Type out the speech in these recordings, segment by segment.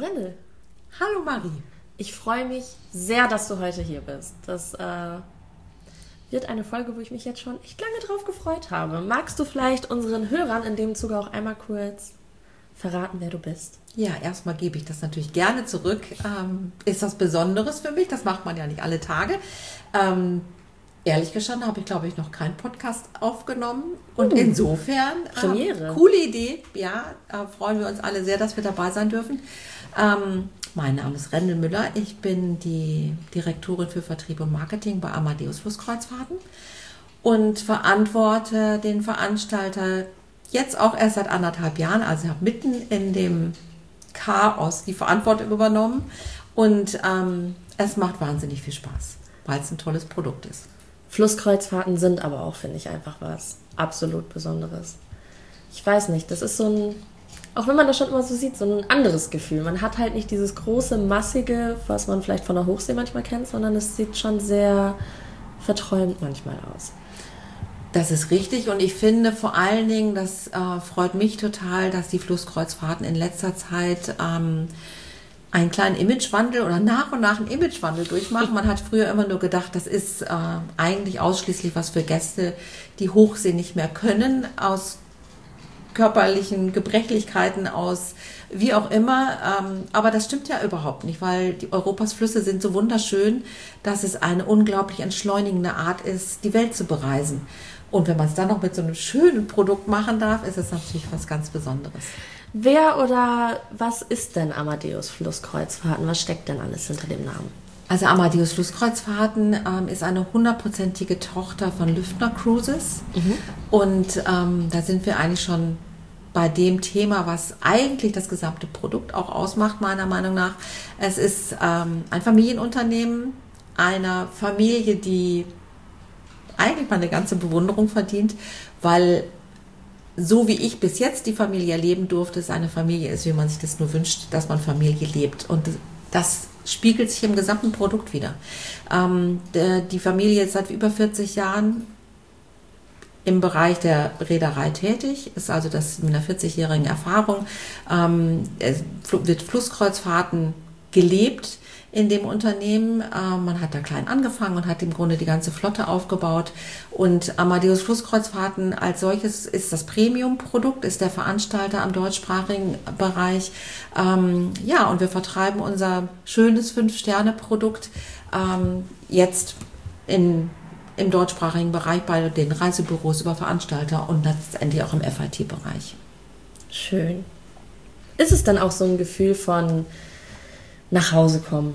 Rennel. Hallo Marie. Ich freue mich sehr, dass du heute hier bist. Das wird eine Folge, wo ich mich jetzt schon echt lange drauf gefreut habe. Magst du vielleicht unseren Hörern in dem Zuge auch einmal kurz verraten, wer du bist? Ja, erstmal gebe ich das natürlich gerne zurück. Ist was Besonderes für mich, das macht man ja nicht alle Tage. Ehrlich gestanden habe ich, glaube ich, noch keinen Podcast aufgenommen. Und insofern, Premiere. Coole Idee. Ja, freuen wir uns alle sehr, dass wir dabei sein dürfen. Mein Name ist Rendel Müller. Ich bin die Direktorin für Vertrieb und Marketing bei Amadeus Flusskreuzfahrten und verantworte den Veranstalter jetzt auch erst seit 1,5 Jahren. Also ich habe mitten in dem Chaos die Verantwortung übernommen. Und es macht wahnsinnig viel Spaß, weil es ein tolles Produkt ist. Flusskreuzfahrten sind aber auch, finde ich, einfach was absolut Besonderes. Ich weiß nicht, das ist so ein, auch wenn man das schon immer so sieht, so ein anderes Gefühl. Man hat halt nicht dieses große, massige, was man vielleicht von der Hochsee manchmal kennt, sondern es sieht schon sehr verträumt manchmal aus. Das ist richtig und ich finde vor allen Dingen, das freut mich total, dass die Flusskreuzfahrten in letzter Zeit einen kleinen Imagewandel oder nach und nach einen Imagewandel durchmachen. Man hat früher immer nur gedacht, das ist eigentlich ausschließlich was für Gäste, die Hochsee nicht mehr können, aus körperlichen Gebrechlichkeiten, aus wie auch immer. Aber das stimmt ja überhaupt nicht, weil die Europas Flüsse sind so wunderschön, dass es eine unglaublich entschleunigende Art ist, die Welt zu bereisen. Und wenn man es dann noch mit so einem schönen Produkt machen darf, ist es natürlich was ganz Besonderes. Wer oder was ist denn Amadeus Flusskreuzfahrten? Was steckt denn alles hinter dem Namen? Also Amadeus Flusskreuzfahrten ist eine 100%ige Tochter von Lüftner Cruises. Und da sind wir eigentlich schon bei dem Thema, was eigentlich das gesamte Produkt auch ausmacht, meiner Meinung nach. Es ist ein Familienunternehmen einer Familie, die eigentlich mal eine ganze Bewunderung verdient, weil so wie ich bis jetzt die Familie erleben durfte, es eine Familie ist, wie man sich das nur wünscht, dass man Familie lebt. Und das spiegelt sich im gesamten Produkt wieder. Die Familie ist seit über 40 Jahren im Bereich der Reederei tätig, ist also das mit einer 40-jährigen Erfahrung. Es wird Flusskreuzfahrten gelebt in dem Unternehmen. Man hat da klein angefangen und hat im Grunde die ganze Flotte aufgebaut. Und Amadeus Flusskreuzfahrten als solches ist das Premium-Produkt, ist der Veranstalter am deutschsprachigen Bereich. Ja, und wir vertreiben unser schönes 5-Sterne-Produkt jetzt im deutschsprachigen Bereich bei den Reisebüros über Veranstalter und letztendlich auch im FIT-Bereich. Schön. Ist es dann auch so ein Gefühl von nach Hause kommen?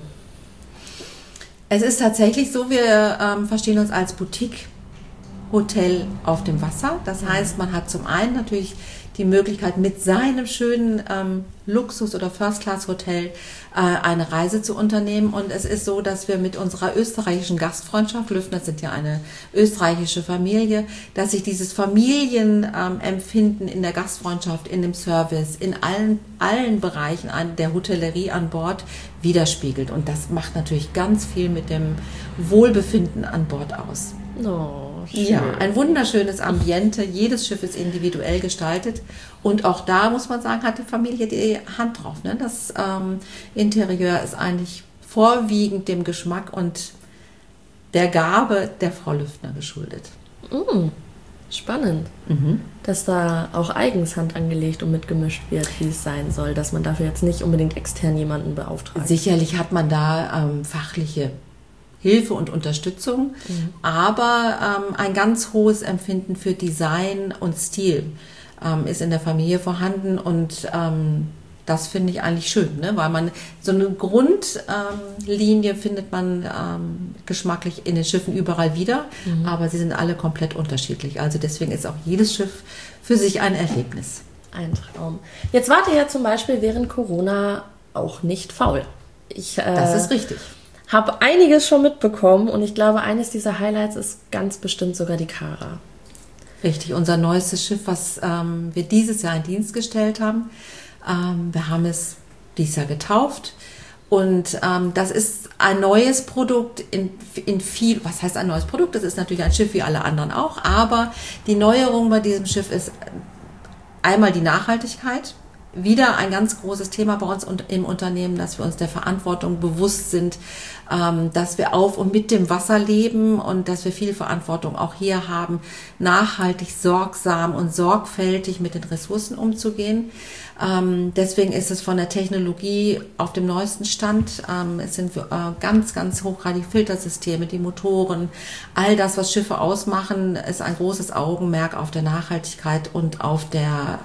Es ist tatsächlich so, wir verstehen uns als Boutique-Hotel auf dem Wasser. Das heißt, man hat zum einen natürlich die Möglichkeit, mit seinem schönen Luxus- oder First-Class-Hotel eine Reise zu unternehmen. Und es ist so, dass wir mit unserer österreichischen Gastfreundschaft, Lüftner sind ja eine österreichische Familie, dass sich dieses Familienempfinden in der Gastfreundschaft, in dem Service, in allen Bereichen der Hotellerie an Bord widerspiegelt. Und das macht natürlich ganz viel mit dem Wohlbefinden an Bord aus. Oh, schön. Ja, ein wunderschönes Ambiente. Jedes Schiff ist individuell gestaltet. Und auch da, muss man sagen, hat die Familie die Hand drauf. Ne? Das Interieur ist eigentlich vorwiegend dem Geschmack und der Gabe der Frau Lüftner geschuldet. Spannend, dass da auch eigens Hand angelegt und mitgemischt wird, wie es sein soll, dass man dafür jetzt nicht unbedingt extern jemanden beauftragt. Sicherlich hat man da fachliche Hilfe und Unterstützung, aber ein ganz hohes Empfinden für Design und Stil ist in der Familie vorhanden und das finde ich eigentlich schön, ne? Weil man so eine Grundlinie findet man geschmacklich in den Schiffen überall wieder, aber sie sind alle komplett unterschiedlich. Also deswegen ist auch jedes Schiff für sich ein Erlebnis. Ein Traum. Jetzt wart ihr ja zum Beispiel während Corona auch nicht faul. Das ist richtig. Habe einiges schon mitbekommen und ich glaube, eines dieser Highlights ist ganz bestimmt sogar die Cara. Richtig, unser neuestes Schiff, was wir dieses Jahr in Dienst gestellt haben. Wir haben es dieses Jahr getauft und das ist ein neues Produkt in viel, was heißt ein neues Produkt? Das ist natürlich ein Schiff wie alle anderen auch, aber die Neuerung bei diesem Schiff ist einmal die Nachhaltigkeit. wieder ein ganz großes Thema bei uns im Unternehmen, dass wir uns der Verantwortung bewusst sind, dass wir auf und mit dem Wasser leben und dass wir viel Verantwortung auch hier haben, nachhaltig, sorgsam und sorgfältig mit den Ressourcen umzugehen. Deswegen ist es von der Technologie auf dem neuesten Stand. Es sind ganz, ganz hochgradige Filtersysteme, die Motoren, all das, was Schiffe ausmachen, ist ein großes Augenmerk auf der Nachhaltigkeit und auf der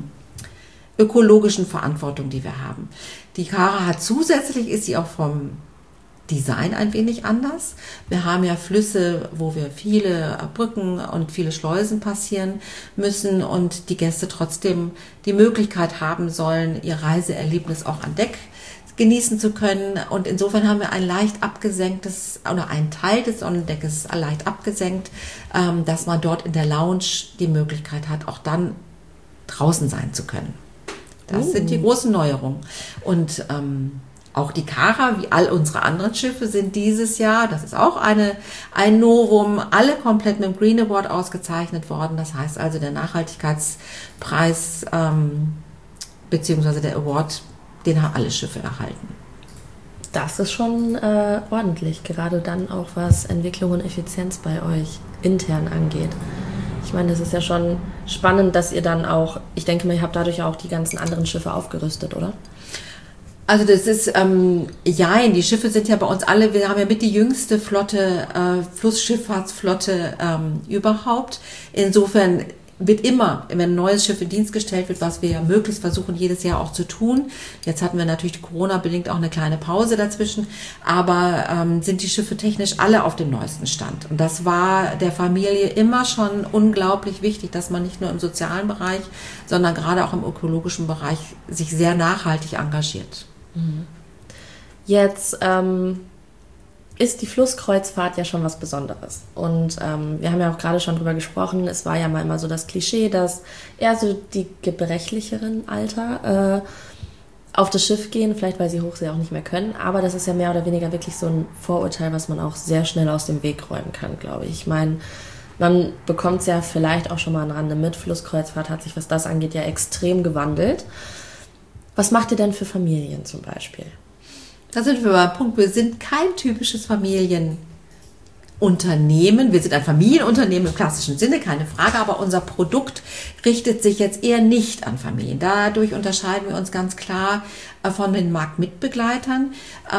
ökologischen Verantwortung, die wir haben. Die Cara hat zusätzlich, ist sie auch vom Design ein wenig anders. Wir haben ja Flüsse, wo wir viele Brücken und viele Schleusen passieren müssen und die Gäste trotzdem die Möglichkeit haben sollen, ihr Reiseerlebnis auch an Deck genießen zu können. Und insofern haben wir ein leicht abgesenktes oder einen Teil des Sonnendeckes leicht abgesenkt, dass man dort in der Lounge die Möglichkeit hat, auch dann draußen sein zu können. Das sind die großen Neuerungen. Und auch die Cara, wie all unsere anderen Schiffe, sind dieses Jahr, das ist auch ein Novum, alle komplett mit dem Green Award ausgezeichnet worden. Das heißt also, der Nachhaltigkeitspreis beziehungsweise der Award, den haben alle Schiffe erhalten. Das ist schon ordentlich, gerade dann auch, was Entwicklung und Effizienz bei euch intern angeht. Ich meine, das ist ja schon spannend, dass ihr dann auch, ich denke mal, ihr habt dadurch auch die ganzen anderen Schiffe aufgerüstet, oder? Also das ist, die Schiffe sind ja bei uns alle, wir haben ja mit die jüngste Flotte, Flussschifffahrtsflotte überhaupt. Insofern wird immer, wenn ein neues Schiff in Dienst gestellt wird, was wir ja möglichst versuchen, jedes Jahr auch zu tun. Jetzt hatten wir natürlich Corona-bedingt auch eine kleine Pause dazwischen, aber sind die Schiffe technisch alle auf dem neuesten Stand. Und das war der Familie immer schon unglaublich wichtig, dass man nicht nur im sozialen Bereich, sondern gerade auch im ökologischen Bereich sich sehr nachhaltig engagiert. Jetzt ist die Flusskreuzfahrt ja schon was Besonderes. Und wir haben ja auch gerade schon drüber gesprochen, es war ja mal immer so das Klischee, dass eher so die gebrechlicheren Alter auf das Schiff gehen, vielleicht weil sie Hochsee auch nicht mehr können, aber das ist ja mehr oder weniger wirklich so ein Vorurteil, was man auch sehr schnell aus dem Weg räumen kann, glaube ich. Ich meine, man bekommt es ja vielleicht auch schon mal am Rande mit, Flusskreuzfahrt hat sich, was das angeht, ja extrem gewandelt. Was macht ihr denn für Familien zum Beispiel? Da sind wir beim Punkt, wir sind kein typisches Familienunternehmen. Wir sind ein Familienunternehmen im klassischen Sinne, keine Frage, aber unser Produkt richtet sich jetzt eher nicht an Familien. Dadurch unterscheiden wir uns ganz klar von den Marktmitbegleitern.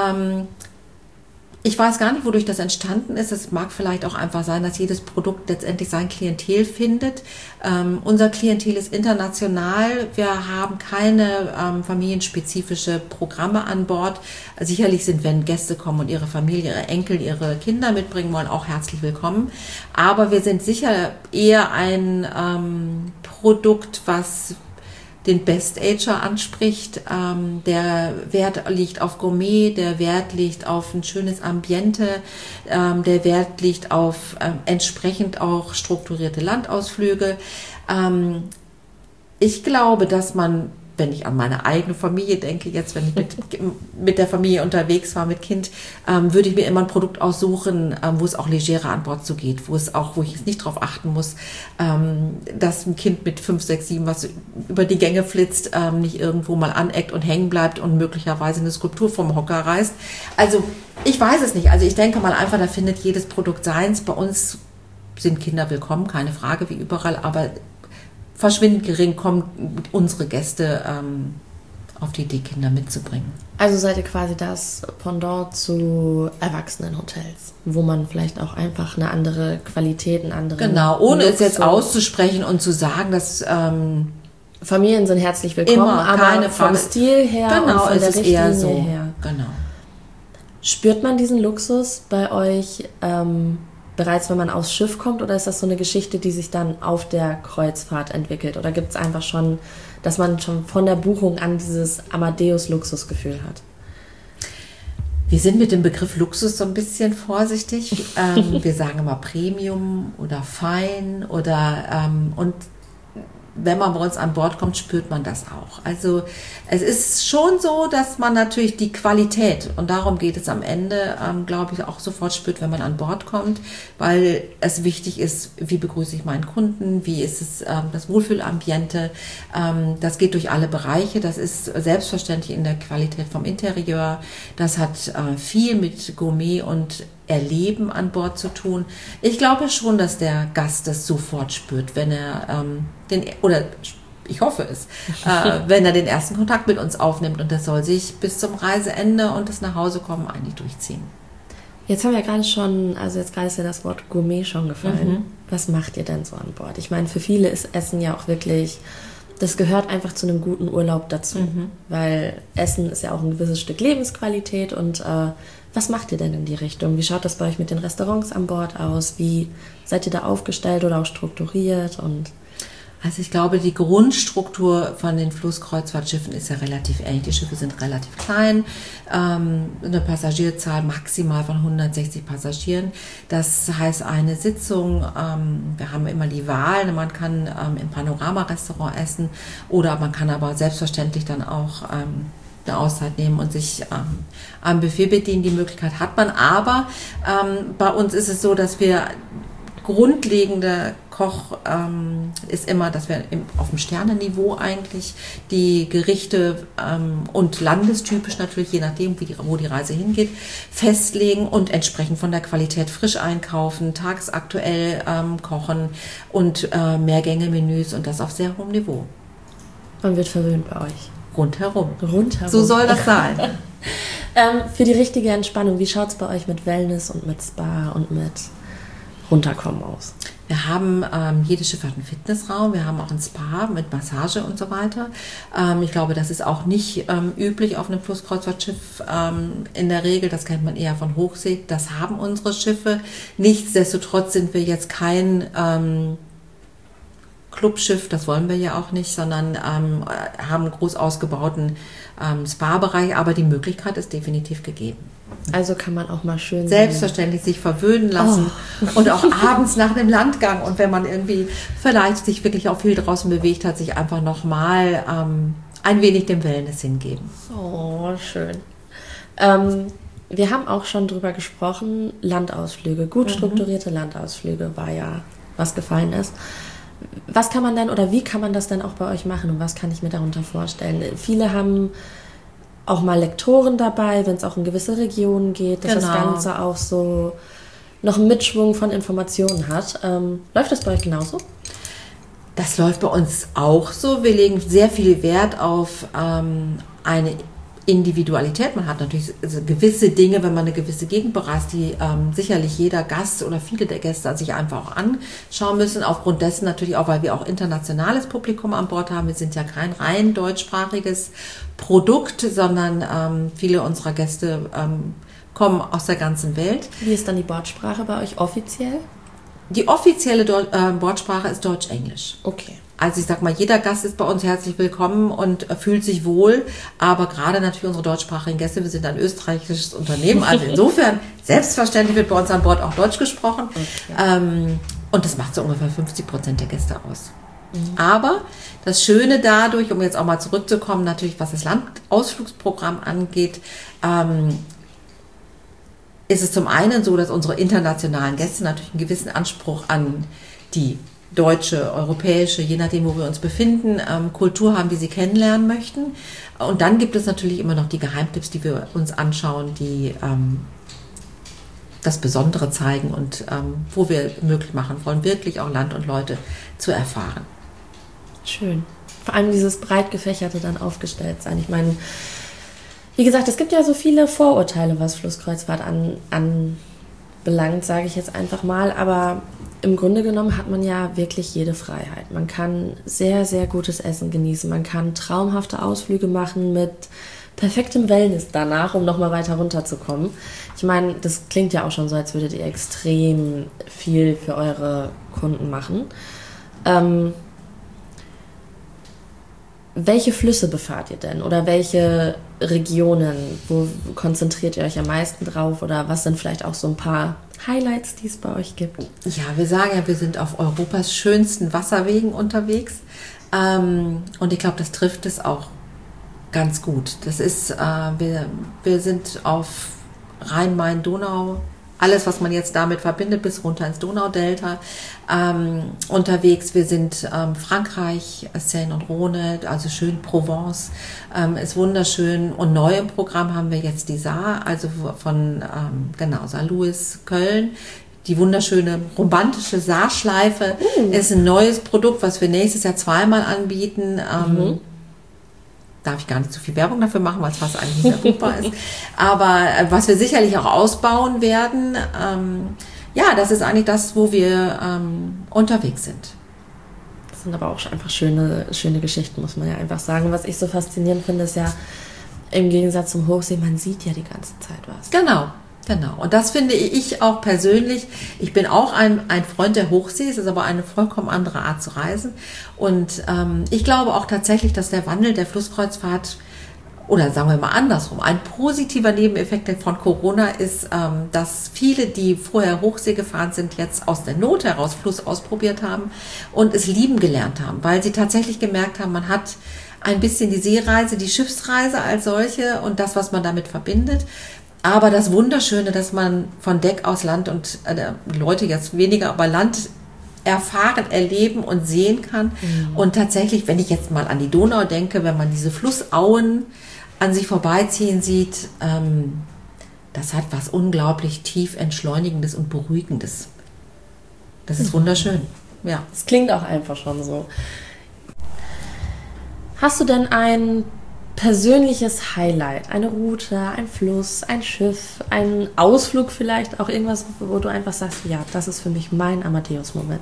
Ich weiß gar nicht, wodurch das entstanden ist. Es mag vielleicht auch einfach sein, dass jedes Produkt letztendlich sein Klientel findet. Unser Klientel ist international. Wir haben keine familienspezifische Programme an Bord. Sicherlich sind, wenn Gäste kommen und ihre Familie, ihre Enkel, ihre Kinder mitbringen wollen, auch herzlich willkommen. Aber wir sind sicher eher ein Produkt, was den Best-Ager anspricht. Der Wert liegt auf Gourmet, der Wert liegt auf ein schönes Ambiente, der Wert liegt auf entsprechend auch strukturierte Landausflüge. Ich glaube, dass man, wenn ich an meine eigene Familie denke, jetzt wenn ich mit der Familie unterwegs war, mit Kind, würde ich mir immer ein Produkt aussuchen, wo es auch legerer an Bord so geht, wo ich jetzt nicht darauf achten muss, dass ein Kind mit 5, 6, 7, was über die Gänge flitzt, nicht irgendwo mal aneckt und hängen bleibt und möglicherweise eine Skulptur vom Hocker reißt. Also ich weiß es nicht. Also ich denke mal einfach, da findet jedes Produkt seins. Bei uns sind Kinder willkommen, keine Frage, wie überall, aber verschwindend gering kommen unsere Gäste auf die Idee, Kinder mitzubringen. Also seid ihr quasi das Pendant zu Erwachsenenhotels, wo man vielleicht auch einfach eine andere Qualität, einen anderen Genau, ohne es jetzt auszusprechen und zu sagen, dass Familien sind herzlich willkommen, immer, aber keine vom Frage. Stil her Genau, und von der ist es Richtlinie eher so. her. Genau. Spürt man diesen Luxus bei euch bereits, wenn man aufs Schiff kommt, oder ist das so eine Geschichte, die sich dann auf der Kreuzfahrt entwickelt? Oder gibt es einfach schon, dass man schon von der Buchung an dieses Amadeus-Luxusgefühl hat? Wir sind mit dem Begriff Luxus so ein bisschen vorsichtig. Wir sagen immer Premium oder Fein oder und wenn man bei uns an Bord kommt, spürt man das auch. Also es ist schon so, dass man natürlich die Qualität, und darum geht es am Ende, glaube ich, auch sofort spürt, wenn man an Bord kommt, weil es wichtig ist, wie begrüße ich meinen Kunden, wie ist es das Wohlfühlambiente. Das geht durch alle Bereiche, das ist selbstverständlich in der Qualität vom Interieur. Das hat viel mit Gourmet und Erleben an Bord zu tun. Ich glaube schon, dass der Gast das sofort spürt, wenn er ich hoffe es, wenn er den ersten Kontakt mit uns aufnimmt, und das soll sich bis zum Reiseende und das Nachhausekommen eigentlich durchziehen. Jetzt haben wir gerade schon, also jetzt gerade ist ja das Wort Gourmet schon gefallen. Was macht ihr denn so an Bord? Ich meine, für viele ist Essen ja auch wirklich, das gehört einfach zu einem guten Urlaub dazu, weil Essen ist ja auch ein gewisses Stück Lebensqualität. Und was macht ihr denn in die Richtung? Wie schaut das bei euch mit den Restaurants an Bord aus? Wie seid ihr da aufgestellt oder auch strukturiert? Also ich glaube, die Grundstruktur von den Flusskreuzfahrtschiffen ist ja relativ ähnlich. Die Schiffe sind relativ klein, eine Passagierzahl maximal von 160 Passagieren. Das heißt, eine Sitzung, wir haben immer die Wahl, man kann im Panorama-Restaurant essen, oder man kann aber selbstverständlich dann auch eine Auszeit nehmen und sich am Buffet bedienen. Die Möglichkeit hat man, aber bei uns ist es so, dass wir grundlegende Koch ist immer, dass wir auf dem Sternenniveau eigentlich die Gerichte und landestypisch natürlich, je nachdem, wo die Reise hingeht, festlegen und entsprechend von der Qualität frisch einkaufen, tagesaktuell kochen und Mehrgänge-Menüs, und das auf sehr hohem Niveau. Man wird verwöhnt bei euch. Rundherum. Rundherum. So soll das sein. Für die richtige Entspannung, wie schaut es bei euch mit Wellness und mit Spa und mit Runterkommen aus? Wir haben, jedes Schiff hat einen Fitnessraum, wir haben auch ein Spa mit Massage und so weiter. Ich glaube, das ist auch nicht üblich auf einem Flusskreuzfahrtschiff in der Regel, das kennt man eher von Hochsee. Das haben unsere Schiffe. Nichtsdestotrotz sind wir jetzt kein Clubschiff, das wollen wir ja auch nicht, sondern haben einen groß ausgebauten Spa-Bereich, aber die Möglichkeit ist definitiv gegeben. Also kann man auch mal schön selbstverständlich sich verwöhnen lassen und auch abends nach dem Landgang, und wenn man irgendwie vielleicht sich wirklich auch viel draußen bewegt hat, sich einfach nochmal ein wenig dem Wellness hingeben. Oh, schön. Wir haben auch schon drüber gesprochen, Landausflüge, gut strukturierte Landausflüge war ja, was gefallen ist. Was kann man denn oder wie kann man das denn auch bei euch machen und was kann ich mir darunter vorstellen? Viele haben auch mal Lektoren dabei, wenn es auch in gewisse Regionen geht, dass das Ganze auch so noch einen Mitschwung von Informationen hat. Läuft das bei euch genauso? Das läuft bei uns auch so. Wir legen sehr viel Wert auf eine Individualität. Man hat natürlich gewisse Dinge, wenn man eine gewisse Gegend bereist, die sicherlich jeder Gast oder viele der Gäste sich einfach auch anschauen müssen. Aufgrund dessen natürlich auch, weil wir auch internationales Publikum an Bord haben. Wir sind ja kein rein deutschsprachiges Produkt, sondern viele unserer Gäste kommen aus der ganzen Welt. Wie ist dann die Bordsprache bei euch offiziell? Die offizielle Bordsprache ist Deutsch-Englisch. Okay. Also ich sag mal, jeder Gast ist bei uns herzlich willkommen und fühlt sich wohl, aber gerade natürlich unsere deutschsprachigen Gäste, wir sind ein österreichisches Unternehmen, also insofern, selbstverständlich wird bei uns an Bord auch Deutsch gesprochen. Okay. Und das macht so ungefähr 50% der Gäste aus. Aber das Schöne dadurch, um jetzt auch mal zurückzukommen, natürlich was das Landausflugsprogramm angeht, ist es zum einen so, dass unsere internationalen Gäste natürlich einen gewissen Anspruch an die deutsche, europäische, je nachdem, wo wir uns befinden, Kultur haben, die sie kennenlernen möchten. Und dann gibt es natürlich immer noch die Geheimtipps, die wir uns anschauen, die das Besondere zeigen und wo wir möglich machen wollen, wirklich auch Land und Leute zu erfahren. Schön. Vor allem dieses breit gefächerte dann aufgestellt sein. Ich meine, wie gesagt, es gibt ja so viele Vorurteile, was Flusskreuzfahrt anbelangt, sage ich jetzt einfach mal, aber im Grunde genommen hat man ja wirklich jede Freiheit. Man kann sehr, sehr gutes Essen genießen. Man kann traumhafte Ausflüge machen mit perfektem Wellness danach, um nochmal weiter runterzukommen. Ich meine, das klingt ja auch schon so, als würdet ihr extrem viel für eure Kunden machen. welche Flüsse befahrt ihr denn? Oder welche Regionen? Wo konzentriert ihr euch am meisten drauf? Oder was sind vielleicht auch so ein paar Highlights, die es bei euch gibt? Ja, wir sagen ja, wir sind auf Europas schönsten Wasserwegen unterwegs. Und ich glaube, das trifft es auch ganz gut. Das ist, wir sind auf Rhein, Main, Donau, alles, was man jetzt damit verbindet, bis runter ins Donaudelta unterwegs. Wir sind Frankreich, Seine und Rhône, also schön Provence, ist wunderschön. Und neu im Programm haben wir jetzt die Saar, also von Saarlouis, Köln. Die wunderschöne romantische Saarschleife ist ein neues Produkt, was wir nächstes Jahr zweimal anbieten. Darf ich gar nicht so viel Werbung dafür machen, weil es fast eigentlich nicht verfügbar ist. Aber was wir sicherlich auch ausbauen werden, das ist eigentlich das, wo wir unterwegs sind. Das sind aber auch einfach schöne Geschichten, muss man ja einfach sagen. Was ich so faszinierend finde, ist ja, im Gegensatz zum Hochsee, man sieht ja die ganze Zeit was. Genau. Und das finde ich auch persönlich. Ich bin auch ein Freund der Hochsee, es ist aber eine vollkommen andere Art zu reisen. Und ich glaube auch tatsächlich, dass der Wandel der Flusskreuzfahrt, oder sagen wir mal andersrum, ein positiver Nebeneffekt von Corona ist, dass viele, die vorher Hochsee gefahren sind, jetzt aus der Not heraus Fluss ausprobiert haben und es lieben gelernt haben, weil sie tatsächlich gemerkt haben, man hat ein bisschen die Seereise, die Schiffsreise als solche und das, was man damit verbindet. Aber das Wunderschöne, dass man von Deck aus Land und Leute jetzt weniger, aber Land erfahren, erleben und sehen kann. Und tatsächlich, wenn ich jetzt mal an die Donau denke, wenn man diese Flussauen an sich vorbeiziehen sieht, das hat was unglaublich tief Entschleunigendes und Beruhigendes. Das ist wunderschön. Ja. Das klingt auch einfach schon so. Hast du denn ein persönliches Highlight, eine Route, ein Fluss, ein Schiff, ein Ausflug vielleicht, auch irgendwas, wo du einfach sagst, ja, das ist für mich mein Amadeus-Moment?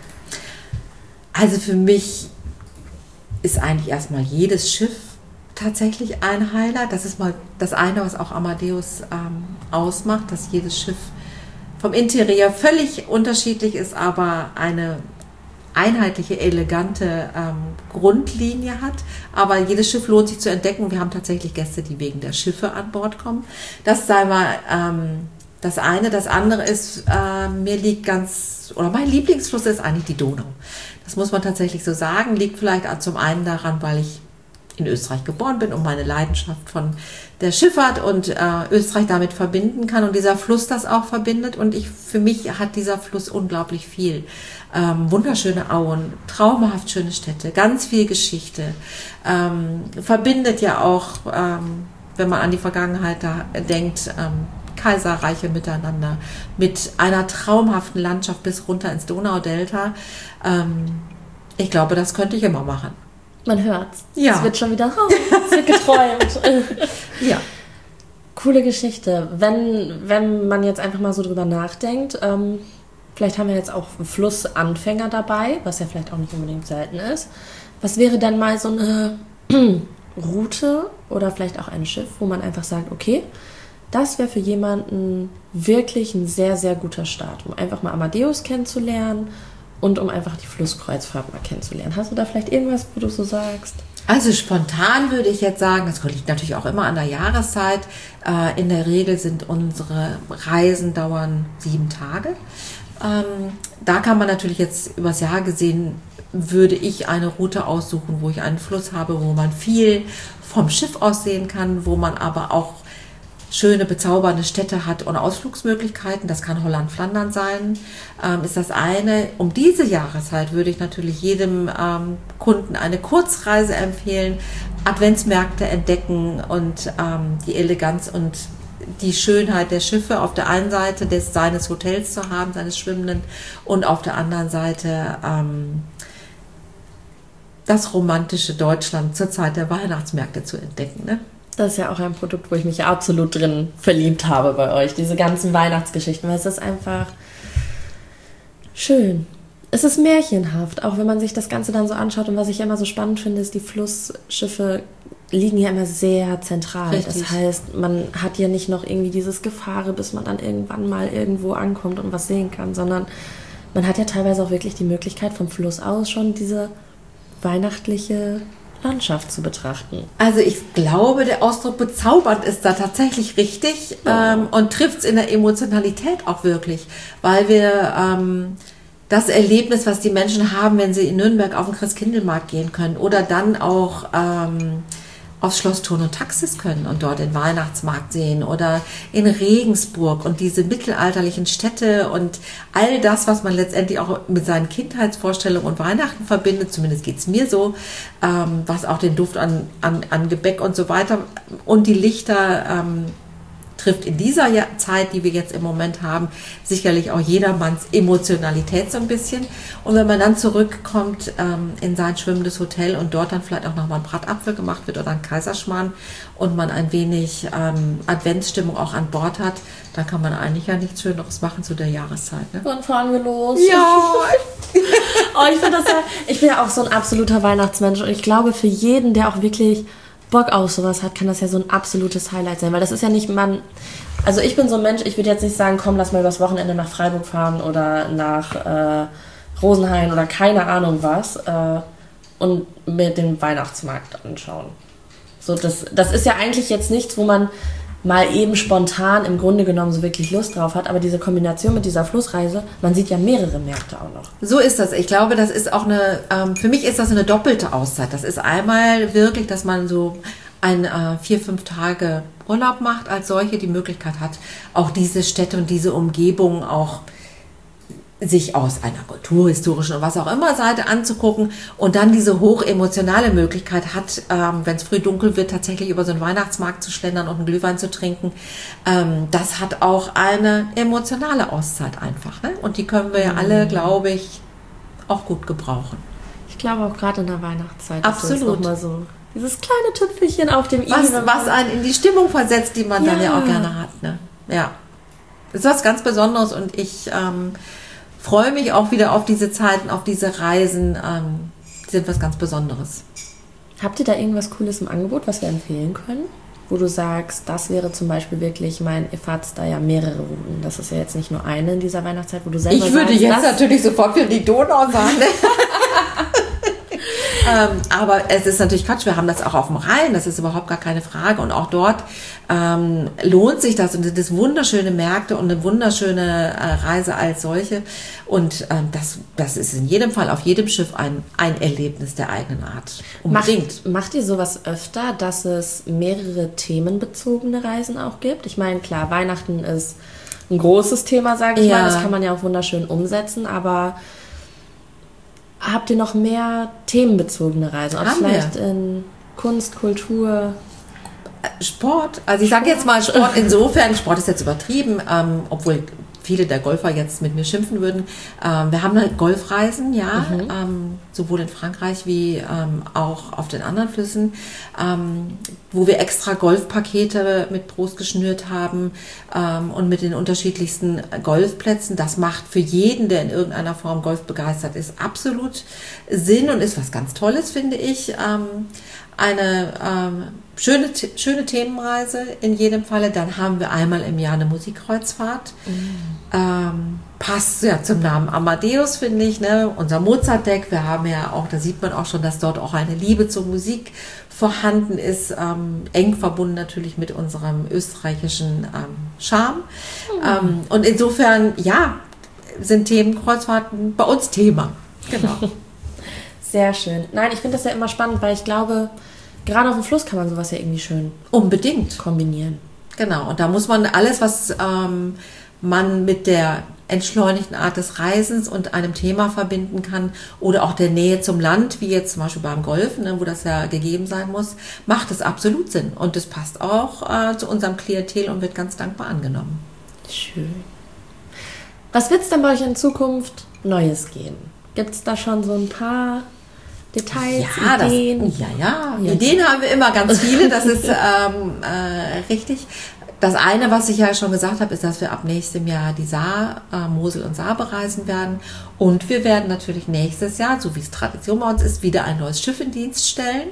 Also für mich ist eigentlich erstmal jedes Schiff tatsächlich ein Highlight. Das ist mal das eine, was auch Amadeus ausmacht, dass jedes Schiff vom Interieur völlig unterschiedlich ist, aber eine einheitliche, elegante Grundlinie hat. Aber jedes Schiff lohnt sich zu entdecken. Wir haben tatsächlich Gäste, die wegen der Schiffe an Bord kommen. Das sei mal das eine. Das andere ist, mein Lieblingsfluss ist eigentlich die Donau. Das muss man tatsächlich so sagen. Liegt vielleicht zum einen daran, weil ich in Österreich geboren bin und meine Leidenschaft von der Schifffahrt und Österreich damit verbinden kann und dieser Fluss das auch verbindet. Und für mich hat dieser Fluss unglaublich viel. Wunderschöne Auen, traumhaft schöne Städte, ganz viel Geschichte. Verbindet ja auch, wenn man an die Vergangenheit da denkt, Kaiserreiche miteinander, mit einer traumhaften Landschaft bis runter ins Donaudelta. Ich glaube, das könnte ich immer machen. Man hört's. Ja. Es wird schon wieder, es wird geträumt. Ja. Coole Geschichte. Wenn man jetzt einfach mal so drüber nachdenkt, vielleicht haben wir jetzt auch Flussanfänger dabei, was ja vielleicht auch nicht unbedingt selten ist. Was wäre dann mal so eine Route oder vielleicht auch ein Schiff, wo man einfach sagt, okay, das wäre für jemanden wirklich ein sehr, sehr guter Start, um einfach mal Amadeus kennenzulernen und um einfach die Flusskreuzfahrt mal kennenzulernen. Hast du da vielleicht irgendwas, wo du so sagst? Also spontan würde ich jetzt sagen, das liegt natürlich auch immer an der Jahreszeit. In der Regel sind unsere Reisen dauern 7 Tage. Da kann man natürlich jetzt übers Jahr gesehen, würde ich eine Route aussuchen, wo ich einen Fluss habe, wo man viel vom Schiff aus sehen kann, wo man aber auch schöne, bezaubernde Städte hat und Ausflugsmöglichkeiten. Das kann Holland-Flandern sein, ist das eine. Um diese Jahreszeit würde ich natürlich jedem Kunden eine Kurzreise empfehlen, Adventsmärkte entdecken und die Eleganz und die Schönheit der Schiffe auf der einen Seite seines Hotels zu haben, seines Schwimmenden, und auf der anderen Seite das romantische Deutschland zur Zeit der Weihnachtsmärkte zu entdecken, ne? Das ist ja auch ein Produkt, wo ich mich ja absolut drin verliebt habe bei euch. Diese ganzen Weihnachtsgeschichten, weil es ist einfach schön. Es ist märchenhaft, auch wenn man sich das Ganze dann so anschaut. Und was ich immer so spannend finde, ist, die Flussschiffe liegen ja immer sehr zentral. Richtig. Das heißt, man hat ja nicht noch irgendwie dieses Gefahre, bis man dann irgendwann mal irgendwo ankommt und was sehen kann, sondern man hat ja teilweise auch wirklich die Möglichkeit, vom Fluss aus schon diese weihnachtliche Landschaft zu betrachten. Also ich glaube, der Ausdruck bezaubernd ist da tatsächlich richtig und trifft es in der Emotionalität auch wirklich, weil wir das Erlebnis, was die Menschen haben, wenn sie in Nürnberg auf den Christkindlmarkt gehen können oder dann auch aufs Schloss Thurn und Taxis können und dort den Weihnachtsmarkt sehen oder in Regensburg und diese mittelalterlichen Städte und all das, was man letztendlich auch mit seinen Kindheitsvorstellungen und Weihnachten verbindet, zumindest geht es mir so, was auch den Duft an Gebäck und so weiter und die Lichter trifft in dieser Zeit, die wir jetzt im Moment haben, sicherlich auch jedermanns Emotionalität so ein bisschen. Und wenn man dann zurückkommt in sein schwimmendes Hotel und dort dann vielleicht auch nochmal ein Bratapfel gemacht wird oder ein Kaiserschmarrn und man ein wenig Adventsstimmung auch an Bord hat, dann kann man eigentlich ja nichts Schöneres machen zu der Jahreszeit. Ne? Wann fahren wir los? Ja! Oh, ich finde das ja, ich bin ja auch so ein absoluter Weihnachtsmensch und ich glaube, für jeden, der auch wirklich Bock auf sowas hat, kann das ja so ein absolutes Highlight sein, weil das ist ja nicht, also ich bin so ein Mensch, ich würde jetzt nicht sagen, komm, lass mal übers Wochenende nach Freiburg fahren oder nach Rosenheim oder keine Ahnung was und mir den Weihnachtsmarkt anschauen. So, das ist ja eigentlich jetzt nichts, wo man mal eben spontan im Grunde genommen so wirklich Lust drauf hat, aber diese Kombination mit dieser Flussreise, man sieht ja mehrere Märkte auch noch. So ist das. Ich glaube, das ist auch für mich ist das eine doppelte Auszeit. Das ist einmal wirklich, dass man so 4-5 Tage Urlaub macht, als solche die Möglichkeit hat, auch diese Städte und diese Umgebung auch sich aus einer kulturhistorischen und was auch immer Seite anzugucken und dann diese hochemotionale Möglichkeit hat, wenn es früh dunkel wird, tatsächlich über so einen Weihnachtsmarkt zu schlendern und einen Glühwein zu trinken. Das hat auch eine emotionale Auszeit einfach. Ne? Und die können wir ja alle, glaube ich, auch gut gebrauchen. Ich glaube auch gerade in der Weihnachtszeit. Absolut. Ist das nochmal so dieses kleine Tüpfelchen auf dem was einen in die Stimmung versetzt, die man dann ja auch gerne hat. Ne? Ja, das ist was ganz Besonderes und ich freue mich auch wieder auf diese Zeiten, auf diese Reisen. Die sind was ganz Besonderes. Habt ihr da irgendwas Cooles im Angebot, was wir empfehlen können? Wo du sagst, das wäre zum Beispiel wirklich, ihr fahrt da ja mehrere Routen. Das ist ja jetzt nicht nur eine in dieser Weihnachtszeit, wo du selber Ich würde jetzt natürlich sofort für die Donau sagen. Aber es ist natürlich Quatsch, wir haben das auch auf dem Rhein, das ist überhaupt gar keine Frage. Und auch dort lohnt sich das und das sind wunderschöne Märkte und eine wunderschöne Reise als solche. Und das ist in jedem Fall, auf jedem Schiff ein Erlebnis der eigenen Art. Unbedingt. Macht ihr sowas öfter, dass es mehrere themenbezogene Reisen auch gibt? Ich meine, klar, Weihnachten ist ein großes Thema, sage ich mal. Das kann man ja auch wunderschön umsetzen, aber habt ihr noch mehr themenbezogene Reisen? Auch vielleicht in Kunst, Kultur? Sport. Also ich sage jetzt mal Sport insofern, Sport ist jetzt übertrieben, obwohl viele der Golfer jetzt mit mir schimpfen würden. Wir haben halt Golfreisen, ja, sowohl in Frankreich wie auch auf den anderen Flüssen, wo wir extra Golfpakete mit Prost geschnürt haben und mit den unterschiedlichsten Golfplätzen. Das macht für jeden, der in irgendeiner Form Golf begeistert ist, absolut Sinn und ist was ganz Tolles, finde ich. Eine schöne Themenreise in jedem Falle. Dann haben wir einmal im Jahr eine Musikkreuzfahrt. Passt ja zum Namen Amadeus, finde ich. Ne? Unser Mozart-Deck. Wir haben ja auch, da sieht man auch schon, dass dort auch eine Liebe zur Musik vorhanden ist. Eng verbunden natürlich mit unserem österreichischen Charme. Und insofern, ja, sind Themenkreuzfahrten bei uns Thema. Genau. Sehr schön. Nein, ich finde das ja immer spannend, weil ich glaube, gerade auf dem Fluss kann man sowas ja irgendwie schön unbedingt kombinieren. Genau, und da muss man alles, was man mit der entschleunigten Art des Reisens und einem Thema verbinden kann oder auch der Nähe zum Land, wie jetzt zum Beispiel beim Golfen, ne, wo das ja gegeben sein muss, macht es absolut Sinn. Und das passt auch zu unserem Klientel und wird ganz dankbar angenommen. Schön. Was wird es denn bei euch in Zukunft Neues geben? Gibt es da schon so ein paar Details, Ideen? Ja. Ideen haben wir immer ganz viele, das ist richtig. Das eine, was ich ja schon gesagt habe, ist, dass wir ab nächstem Jahr die Saar, Mosel und Saar bereisen werden. Und wir werden natürlich nächstes Jahr, so wie es Tradition bei uns ist, wieder ein neues Schiff in Dienst stellen.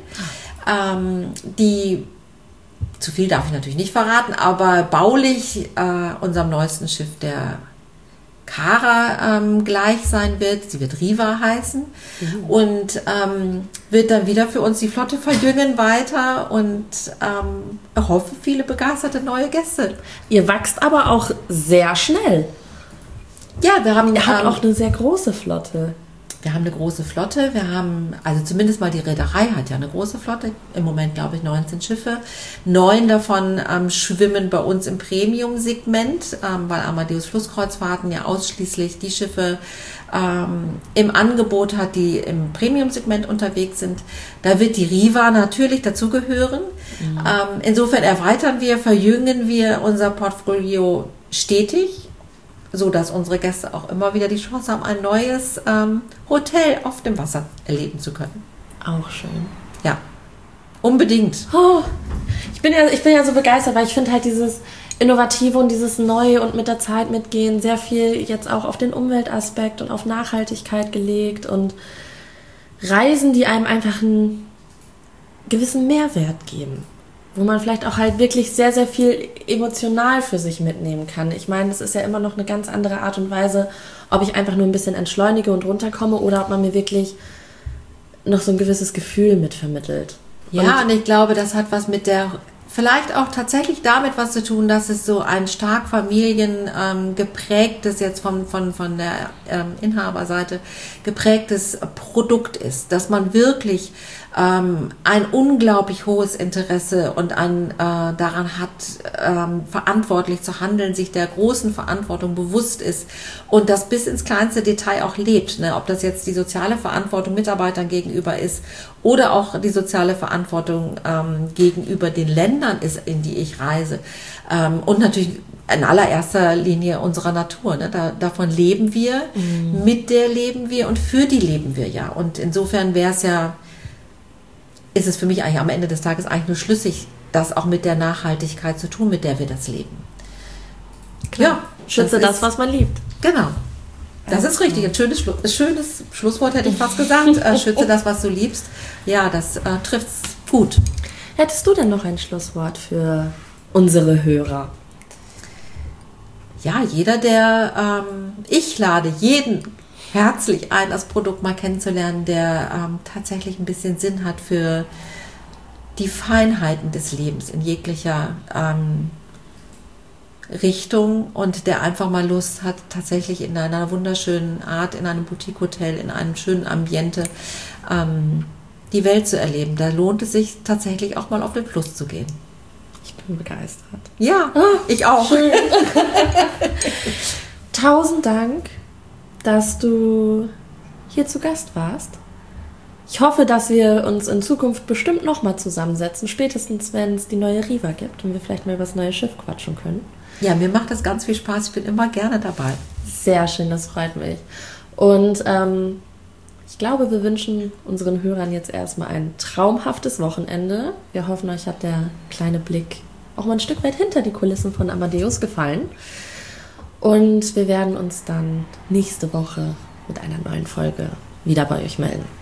Die, zu viel darf ich natürlich nicht verraten, aber baulich unserem neuesten Schiff, der Cara gleich sein wird. Sie wird Riva heißen und wird dann wieder für uns die Flotte verjüngen weiter und hoffe, viele begeisterte neue Gäste. Ihr wächst aber auch sehr schnell. Ja, Ihr habt auch eine sehr große Flotte. Wir haben eine große Flotte. Wir haben, also zumindest mal die Reederei hat ja eine große Flotte. Im Moment, glaube ich, 19 Schiffe. 9 davon schwimmen bei uns im Premium-Segment, weil Amadeus Flusskreuzfahrten ja ausschließlich die Schiffe im Angebot hat, die im Premium-Segment unterwegs sind. Da wird die Riva natürlich dazugehören. Insofern erweitern wir, verjüngen wir unser Portfolio stetig, so dass unsere Gäste auch immer wieder die Chance haben, ein neues Hotel auf dem Wasser erleben zu können. Auch schön. Ja, unbedingt. Oh, ich bin ja so begeistert, weil ich finde halt dieses Innovative und dieses Neue und mit der Zeit mitgehen sehr viel jetzt auch auf den Umweltaspekt und auf Nachhaltigkeit gelegt und Reisen, die einem einfach einen gewissen Mehrwert geben. Wo man vielleicht auch halt wirklich sehr, sehr viel emotional für sich mitnehmen kann. Ich meine, das ist ja immer noch eine ganz andere Art und Weise, ob ich einfach nur ein bisschen entschleunige und runterkomme oder ob man mir wirklich noch so ein gewisses Gefühl mitvermittelt. Ja, und ich glaube, das hat was mit vielleicht auch tatsächlich damit was zu tun, dass es so ein stark familiengeprägtes, jetzt von der Inhaberseite geprägtes Produkt ist, dass man wirklich ein unglaublich hohes Interesse und daran hat, verantwortlich zu handeln, sich der großen Verantwortung bewusst ist und das bis ins kleinste Detail auch lebt. Ne? Ob das jetzt die soziale Verantwortung Mitarbeitern gegenüber ist oder auch die soziale Verantwortung gegenüber den Ländern ist, in die ich reise. Und natürlich in allererster Linie unserer Natur. Ne? Davon leben wir, mit der leben wir und für die leben wir ja. Und insofern ist es für mich eigentlich am Ende des Tages eigentlich nur schlüssig, das auch mit der Nachhaltigkeit zu tun, mit der wir das leben. Klar. Ja, schütze das, was man liebt. Genau. Das ist richtig. Ein schönes Schlusswort hätte ich fast gesagt. Schütze das, was du liebst. Ja, das trifft es gut. Hättest du denn noch ein Schlusswort für unsere Hörer? Ja, ich lade jeden herzlich ein, das Produkt mal kennenzulernen, der tatsächlich ein bisschen Sinn hat für die Feinheiten des Lebens in jeglicher Richtung und der einfach mal Lust hat, tatsächlich in einer wunderschönen Art, in einem Boutique-Hotel, in einem schönen Ambiente die Welt zu erleben. Da lohnt es sich tatsächlich auch mal auf den Fluss zu gehen. Ich bin begeistert. Ja, ich auch. Schön. 1000 Dank, dass du hier zu Gast warst. Ich hoffe, dass wir uns in Zukunft bestimmt nochmal zusammensetzen, spätestens wenn es die neue Riva gibt und wir vielleicht mal über das neue Schiff quatschen können. Ja, mir macht das ganz viel Spaß. Ich bin immer gerne dabei. Sehr schön, das freut mich. Und ich glaube, wir wünschen unseren Hörern jetzt erstmal ein traumhaftes Wochenende. Wir hoffen, euch hat der kleine Blick auch mal ein Stück weit hinter die Kulissen von Amadeus gefallen. Und wir werden uns dann nächste Woche mit einer neuen Folge wieder bei euch melden.